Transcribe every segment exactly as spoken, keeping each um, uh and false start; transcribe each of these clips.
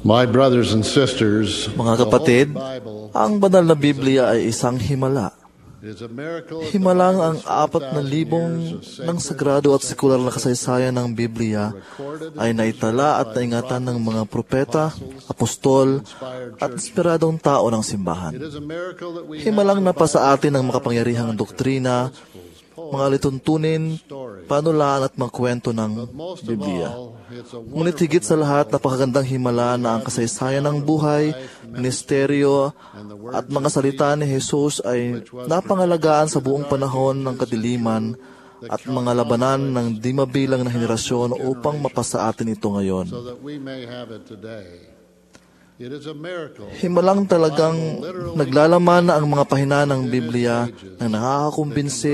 My brothers and sisters, Mga kapatid, ang banal na Biblia ay isang himala. Himalang ang apat na libong ng sagrado at sekular na kasaysayan ng Biblia ay naitala at naingatan ng mga propeta, apostol, at inspiradong tao ng simbahan. Himalang napasa atin ang makapangyarihang doktrina, mga lituntunin, panulaan at mga kwento ng Biblia. Ngunit higit sa lahat, napakagandang himala na ang kasaysayan ng buhay, ministeryo, at mga salita ni Jesus ay napangalagaan sa buong panahon ng kadiliman at mga labanan ng di mabilang na henerasyon upang mapasa atin ito ngayon. Himalang talagang naglalaman na ang mga pahina ng Biblia na nakakakumbinsi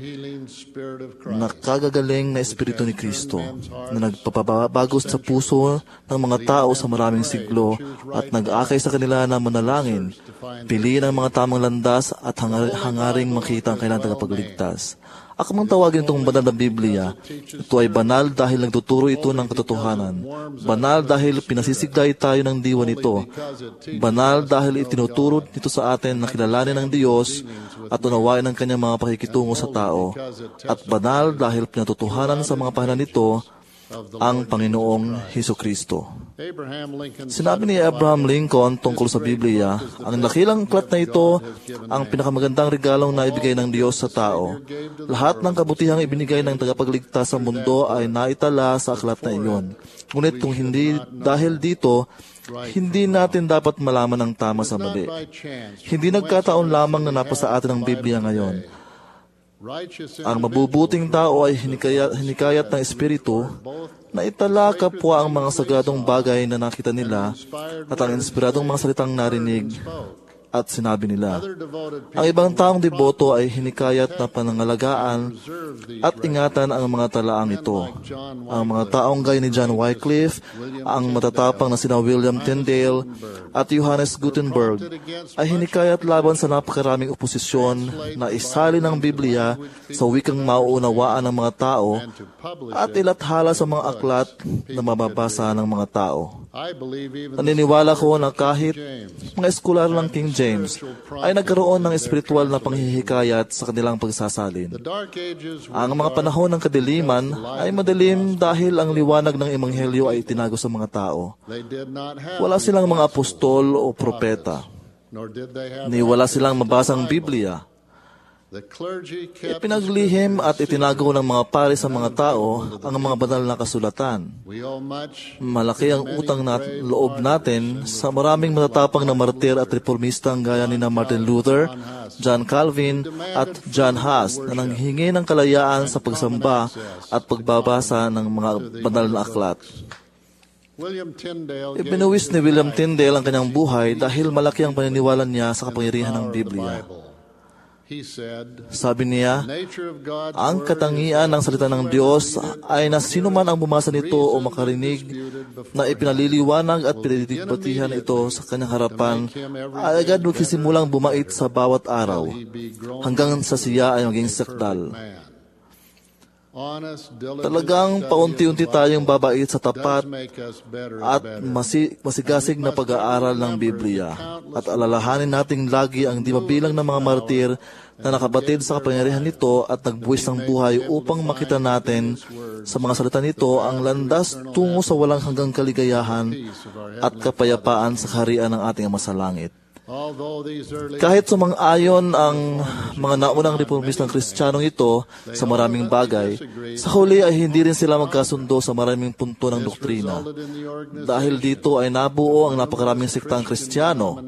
na kagagaling na Espiritu ni Kristo na nagpapabago sa puso ng mga tao sa maraming siglo at nag-akay sa kanila na manalangin, piliin ang mga tamang landas at hangar- hangaring makita ang kailangang tagapagligtas. Ako mang tawagin itong banal na Biblia. Ito ay banal dahil nagtuturo ito ng katotohanan. Banal dahil pinasisigday tayo ng diwa nito. Banal dahil itinuturo nito sa atin na kilalanin ng Diyos at unawain ang kanyang mga pakikitungo sa tao. At banal dahil pinatutuhanan sa mga pahanan nito ang Panginoong Hesukristo. Sinabi ni Abraham Lincoln tungkol sa Biblia, ang dakilang aklat na ito ang pinakamagandang regalong na ibigay ng Diyos sa tao. Lahat ng kabutihang ibinigay ng tagapagligtas sa mundo ay naitala sa aklat na iyon. Ngunit kung hindi dahil dito, hindi natin dapat malaman ang tama sa mali. Hindi nagkataon lamang na napasa atin ang Biblia ngayon. Ang mabubuting tao ay hinikayat, hinikayat ng Espiritu na itala kapwa ang mga sagradong bagay na nakita nila at ang inspiradong mga salitang narinig at sinabi nila. Ang ibang taong deboto ay hinikayat na panangalagaan at ingatan ang mga talaang ito. Ang mga taong gaya ni John Wycliffe, ang matatapang na sina William Tyndale at Johannes Gutenberg ay hinikayat laban sa napakaraming oposisyon na isalin ang Biblia sa wikang mauunawaan ng mga tao at ilathala sa mga aklat na mababasa ng mga tao. Naniniwala ko na kahit mga eskular ng King James ay nagkaroon ng espiritual na panghihikayat sa kanilang pagsasalin. Ang mga panahon ng kadiliman ay madilim dahil ang liwanag ng Ebanghelyo ay itinago sa mga tao. Wala silang mga apostol o propeta. Ni wala silang mabasang Biblia. Ipinaglihim at itinago ng mga pari sa mga tao ang mga banal na kasulatan. Malaki ang utang na loob natin sa maraming matatapang na martir at reformistang gaya ni na Martin Luther, John Calvin at John Huss na nanghingi ng kalayaan sa pagsamba at pagbabasa ng mga banal na aklat. Ibinuwis ni William Tyndale ang kanyang buhay dahil malaki ang paniniwala niya sa kapangyarihan ng Biblia. Sabi niya, ang katangian ng salita ng Diyos ay na sino man ang bumasa nito o makarinig na ipinaliliwanag at pinadidibatihan ito sa kanyang harapan ay agad magsimulang bumait sa bawat araw hanggang sa siya ay maging sakdal. Talagang paunti-unti tayong babait sa tapat at masi- masigasig na pag-aaral ng Biblia at alalahanin nating lagi ang di mabilang na mga martir na nakabatid sa kapangyarihan nito at nagbuwis ng buhay upang makita natin sa mga salita nito ang landas tungo sa walang hanggang kaligayahan at kapayapaan sa kaharian ng ating Ama sa langit. Kahit sumang-ayon ang mga naunang reformistang Kristiyanong ito sa maraming bagay, sa huli ay hindi rin sila magkasundo sa maraming punto ng doktrina. Dahil dito ay nabuo ang napakaraming sektang Kristiyano.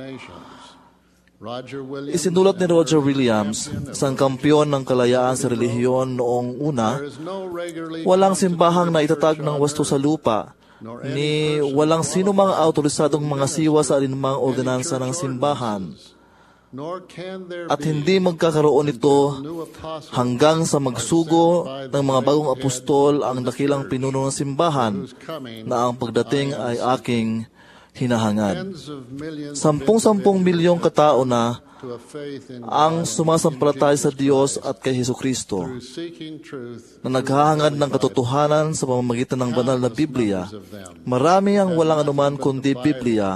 Isinulat ni Roger Williams, isang kampyon ng kalayaan sa relihiyon noong una, walang simbahang na itatag ng wasto sa lupa, ni walang sino mang autorisadong mga siwa sa alinmang ordinansa ng simbahan. At hindi magkakaroon ito hanggang sa magsugo ng mga bagong apostol ang dakilang pinuno ng simbahan na ang pagdating ay aking hinahangad. Sampung-sampung milyong katao na to a faith in ang sumasampalataya sa Diyos at kay Hesukristo, through seeking truth. na naghahangad ng katotohanan sa pamamagitan ng banal na Biblia. Marami ang walang anuman kundi Biblia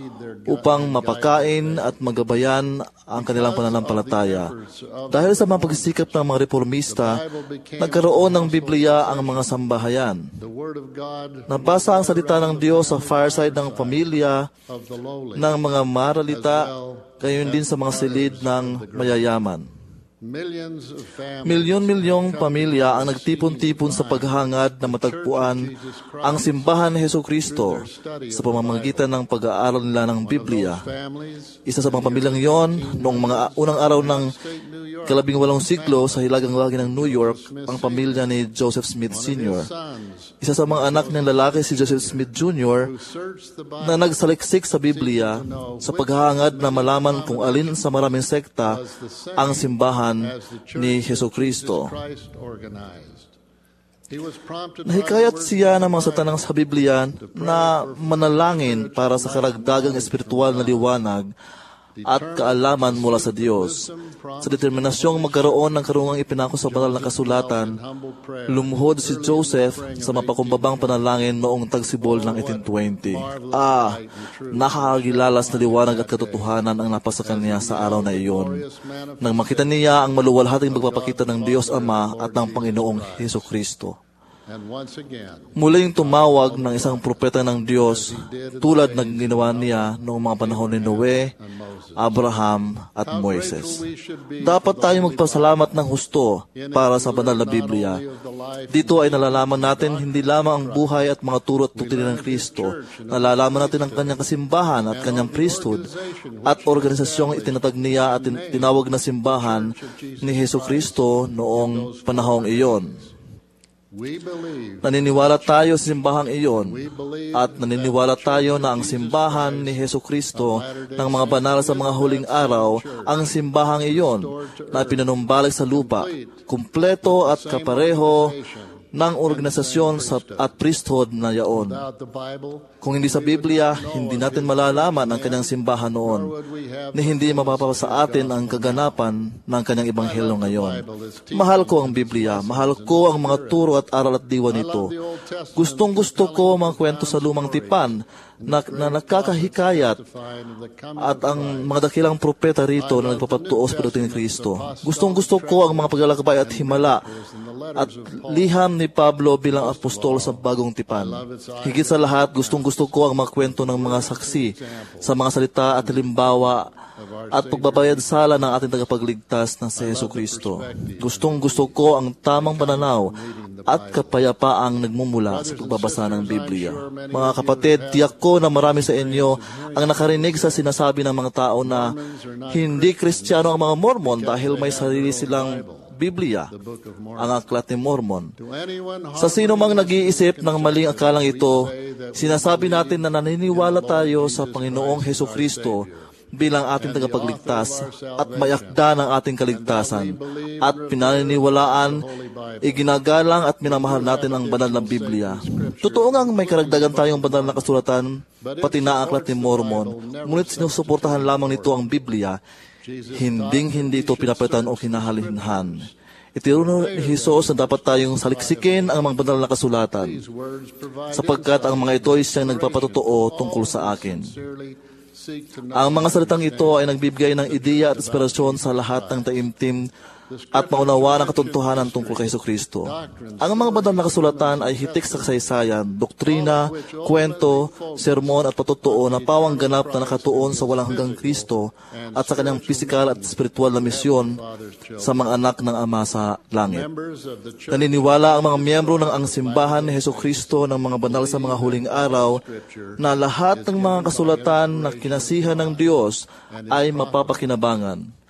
upang mapakain at magabayan ang kanilang pananampalataya. Dahil sa mga pagsisikap ng mga reformista, nagkaroon ng Biblia ang mga sambahayan. The Word of God Nabasa ang salita ng Diyos sa fireside ng pamilya, of the lowly. ng mga maralita, gayon din sa mga silid ng mayayaman. Millions of families Milyon-milyong pamilya ang nagtipon-tipon sa paghangad na matagpuan ang simbahan ni Hesukristo sa pamamagitan ng pag-aaral nila ng Biblia. families Isa sa mga pamilyang yon, noong mga unang araw ng kalabing walong siglo sa hilagang lagi ng New York, ang pamilya ni Joseph Smith Senior sons Isa sa mga anak ng lalaki si Joseph Smith Junior who searched the na Bible nagsaliksik sa Biblia sa paghahangad na malaman kung alin sa maraming sekta ang simbahan as the church ni that Hesukristo. Jesus Christ organized. He was prompted by Nahikayat the word siya ng mga of the satanang sa Biblia na manalangin para sa karagdagang espiritual na liwanag at kaalaman mula sa Diyos. Sa determinasyong magkaroon ng karungang ipinako sa banal na kasulatan, lumuhod si Joseph sa mapakumbabang panalangin noong tagsibol ng eighteen twenty. Ah, nakakagilalas na liwanag at katotohanan ang napasa kanya sa araw na iyon. Nang makita niya ang maluwalhating magpapakita ng Diyos Ama at ng Panginoong Hesukristo. And once again, Muling tumawag ng isang propeta ng Diyos tulad ng ginawa niya noong mga panahon ni Noe, Abraham at Moises. Dapat tayo magpasalamat ng husto para sa banal na Biblia. Dito ay nalalaman natin hindi lamang ang buhay at mga turo at tutunin ng Kristo. Nalalaman natin ang kanyang kasimbahan at kanyang priesthood at organisasyong itinatag niya at tin- tinawag na simbahan ni Hesukristo noong panahong iyon. we believe Naniniwala tayo sa simbahang iyon at naniniwala tayo na ang simbahan ni Hesukristo ng mga banal sa mga huling araw, ang simbahang iyon na pinanumbalik sa lupa, kumpleto at kapareho ng organisasyon sa, at priesthood na yaon. without the Bible, Kung hindi sa Biblia, hindi natin malalaman ang kanyang simbahan noon, ni hindi mapapasa sa atin ang kaganapan ng kanyang ebanghelyo ngayon. Mahal ko ang Biblia, mahal ko ang mga turo at aral at diwa nito. Gustong gusto ko ang mga kwento sa lumang tipan na, na nakakahikayat at ang mga dakilang propeta rito na nagpapatuo sa pagdating ni Kristo. Gustong gusto ko ang mga paglalakbay at himala at liham ni Pablo bilang apostol sa bagong tipan. Higit sa lahat, gustong-gusto ko ang mga kwento ng mga saksi sa mga salita at halimbawa at pagbabayad sala ng ating tagapagligtas na si Hesukristo. Gustong-gusto ko ang tamang pananaw at kapayapaang nagmumula sa pagbabasa ng Biblia. Mga kapatid, tiyak ko na marami sa inyo ang nakarinig sa sinasabi ng mga tao na hindi Kristiyano ang mga Mormon dahil may sarili silang Biblia, ang aklat ni Mormon. Sa sino mang nag-iisip ng maling akalang ito, sinasabi natin na naniniwala tayo sa Panginoong Hesukristo bilang ating tagapagligtas at mayakda ng ating kaligtasan at pinaniniwalaan, iginagalang at minamahal natin ang banal na Biblia. Totoo ngang may karagdagan tayong banal na kasulatan, pati na ang aklat ni Mormon, ngunit sinusuportahan lamang nito ang Biblia. Hinding-hindi ito pinapalitan o kinahalinhan. Itinuro ni Jesus na dapat tayong saliksikin ang mga banal na kasulatan, sapagkat ang mga ito ay siyang nagpapatotoo tungkol sa akin. Ang mga salitang ito ay nagbibigay ng ideya at inspirasyon sa lahat ng taimtim at maunawa ng katuntuhanan tungkol kay Hesukristo. Ang mga banal na kasulatan ay hitik sa kasaysayan, doktrina, kwento, sermon at patotoo na pawang ganap na nakatuon sa walang hanggang Kristo at sa kanyang pisikal at spiritual na misyon sa mga anak ng Ama sa langit. Naniniwala ang mga miyembro ng ang simbahan ni Hesukristo ng mga banal sa mga huling araw na lahat ng mga kasulatan na kinasihan ng Diyos ay mapapakinabangan.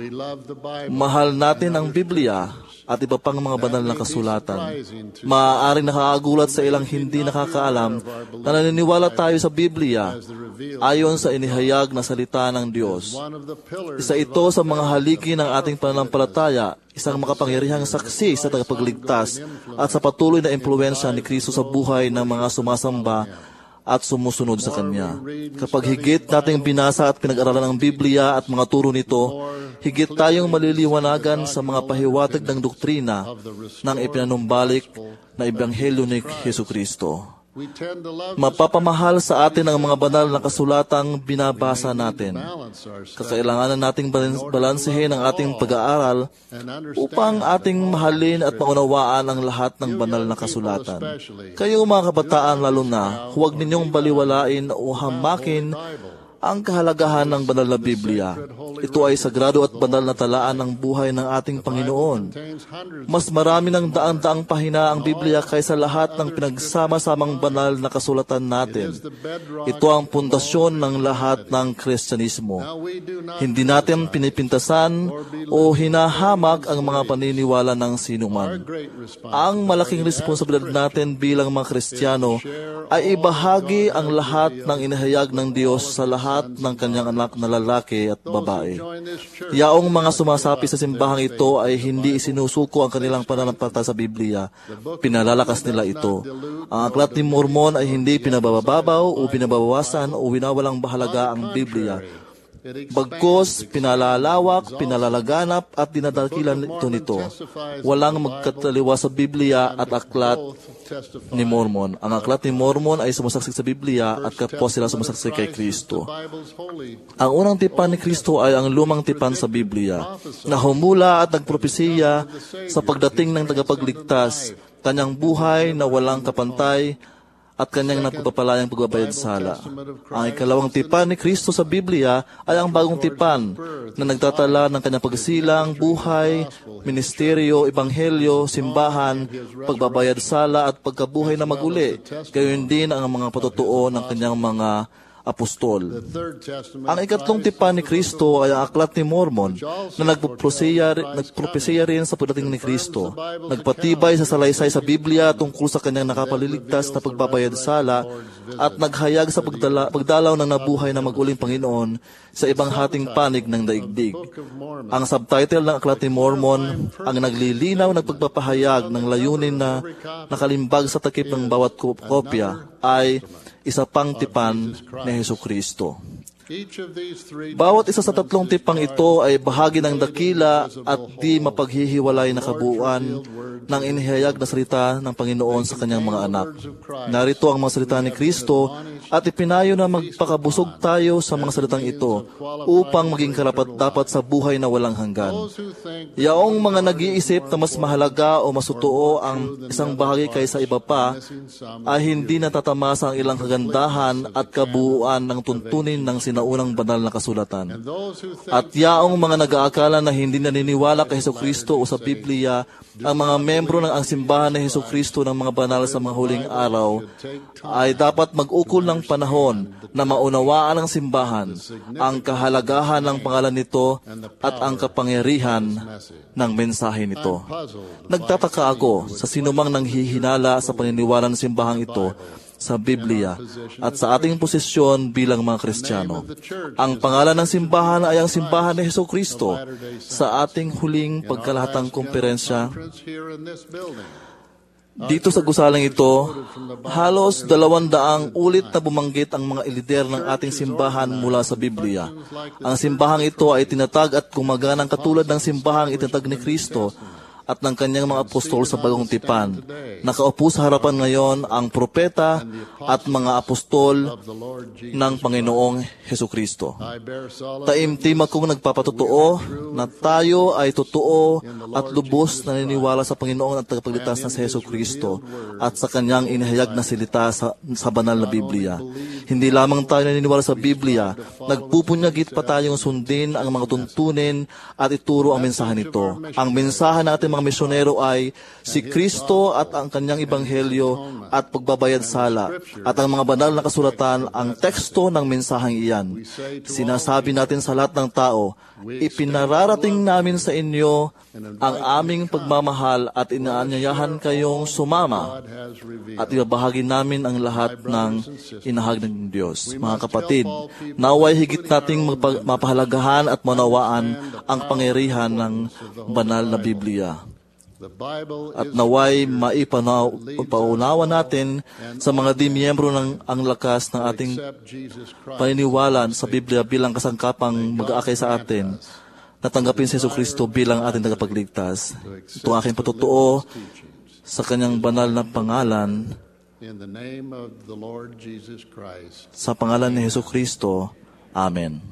Mahal natin ang Biblia at iba pang mga banal na kasulatan. Maaaring nakakagulat sa ilang hindi nakakaalam na naniniwala tayo sa Biblia ayon sa inihayag na salita ng Diyos. Isa ito sa mga haligi ng ating pananampalataya, isang makapangyarihang saksi sa tagapagligtas at sa patuloy na impluwensya ni Kristo sa buhay ng mga sumasamba at sumusunod sa Kanya. Kapag higit nating binasa at pinag-aralan ang Biblia at mga turo nito, higit tayong maliliwanagan sa mga pahiwatig ng doktrina ng ipinanumbalik na Ebanghelyo ni Jesucristo. Mapapamahal sa atin ang mga banal na kasulatang binabasa natin. Kakailanganan nating balansehin ang ating pag-aaral upang ating mahalin at maunawaan ang lahat ng banal na kasulatan. Kayo mga kabataan lalo na, huwag ninyong baliwalain o hamakin ang kahalagahan ng banal na Biblia. Ito ay sagrado at banal na talaan ng buhay ng ating Panginoon. Mas marami ng daang-daang pahina ang Biblia kaysa lahat ng pinagsama-samang banal na kasulatan natin. Ito ang pundasyon ng lahat ng Kristyanismo. Hindi natin pinipintasan o hinahamak ang mga paniniwala ng sinuman. Ang malaking responsibilidad natin bilang mga Kristiyano ay ibahagi ang lahat ng inihayag ng Diyos sa lahat ng kanyang anak na lalaki at babae. Yaong mga sumasapi sa simbahang ito ay hindi isinusuko ang kanilang pananampalataya sa Biblia. Pinalalakas nila ito. Ang Aklat ni Mormon ay hindi pinabababaw o pinababawasan o winawalang bahalaga ang Biblia. Bagkus, pinalalawak, pinalalaganap at dinadakilan ito nito. Walang magkataliwa sa Biblia at Aklat ni Mormon. Ang Aklat ni Mormon ay sumasaksik sa Biblia at kapos sila sumasaksik kay Kristo. Ang unang tipan ni Kristo ay ang lumang tipan sa Biblia, na humula at nagpropesiya sa pagdating ng tagapagligtas, kanyang buhay na walang kapantay, at kanyang napagpapalayang pagbabayad sala. Ang ikalawang tipan ni Kristo sa Biblia ay ang bagong tipan na nagtatala ng kanyang pagsilang, buhay, ministeryo, ebanghelyo, simbahan, pagbabayad sala at pagkabuhay na maguli. Gayon din ang mga patutuo ng kanyang mga apostol. Ang ikatlong tipan ni Kristo ay ang Aklat ni Mormon na nagpropesiya rin sa pagdating ni Kristo. Nagpatibay sa salaysay sa Biblia tungkol sa kanyang nakapaliligtas na pagbabayad sala at naghayag sa pagdala, pagdalaw ng nabuhay na maguling Panginoon sa ibang hating panig ng daigdig. Ang subtitle ng Aklat ni Mormon ang naglilinaw nagpagpapahayag ng layunin na nakalimbag sa takip ng bawat kopya ay isa pang tipan ni Jesucristo. Bawat isa sa tatlong tipang ito ay bahagi ng dakila at di mapaghihiwalay na kabuuan ng inihayag na salita ng Panginoon sa kanyang mga anak. Narito ang mga salita ni Kristo at ipinayo na magpakabusog tayo sa mga salitang ito upang maging karapat-dapat sa buhay na walang hanggan. Yaong mga nag-iisip na mas mahalaga o masutuo ang isang bahagi kaysa iba pa ay hindi natatamasa ang ilang kagandahan at kabuuan ng tuntunin ng sinaunang banal na kasulatan. At yaong mga nag-aakala na hindi naniniwala kay Jesucristo o sa Biblia, ang mga membro ng ang simbahan ni Jesucristo ng mga banal sa mga huling araw ay dapat mag-ukol ng panahon na maunawaan ng simbahan ang kahalagahan ng pangalan nito at ang kapangyarihan ng mensahe nito. Nagtataka ako sa sinumang nanghihinala sa paniniwala ng simbahang ito sa Biblia at sa ating posisyon bilang mga Kristiyano. Ang pangalan ng simbahan ay ang simbahan ni Jesucristo. Sa ating huling pagkalahatang komperensya, dito sa gusaling ito, halos dalawandaang ulit na bumanggit ang mga lider ng ating simbahan mula sa Biblia. Ang simbahang ito ay tinatag at gumaganang katulad ng simbahang itinatag ni Kristo at ng kanyang mga apostol sa bagong tipan. Nakaupo sa harapan ngayon ang propeta at mga apostol ng Panginoong Jesucristo. Taimtim akong nagpapatotoo na tayo ay totoo at lubos na naniniwala sa Panginoon at tagapagligtas na si Jesucristo at sa kanyang inihayag na salita sa, sa banal na Biblia. Hindi lamang tayo naniniwala sa Biblia, nagpupunyagit pa tayong sundin ang mga tuntunin at ituro ang mensahe nito. Ang mensahe natin mga misyonero ay si Kristo at ang kanyang ebanghelyo at pagbabayad sala at ang mga banal na kasulatan ang teksto ng mensaheng iyan. Sinasabi natin sa lahat ng tao, ipinararating namin sa inyo ang aming pagmamahal at inaanyayahan kayong sumama at ibabahagi namin ang lahat ng inahag ng Diyos. Mga kapatid, naway higit nating mapahalagahan at manawaan ang pangyarihan ng banal na Biblia. The Bible at is naway maipaunawa natin sa mga di miyembro ng ang lakas ng ating accept Jesus Christ paniniwala sa Biblia bilang kasangkapang mag-aakay sa atin, natanggapin si Jesucristo bilang ating tagapagligtas. Ito ang aking patutuo sa kanyang banal na pangalan, in the name of the Lord Jesus Christ. sa pangalan ni Jesucristo. Amen.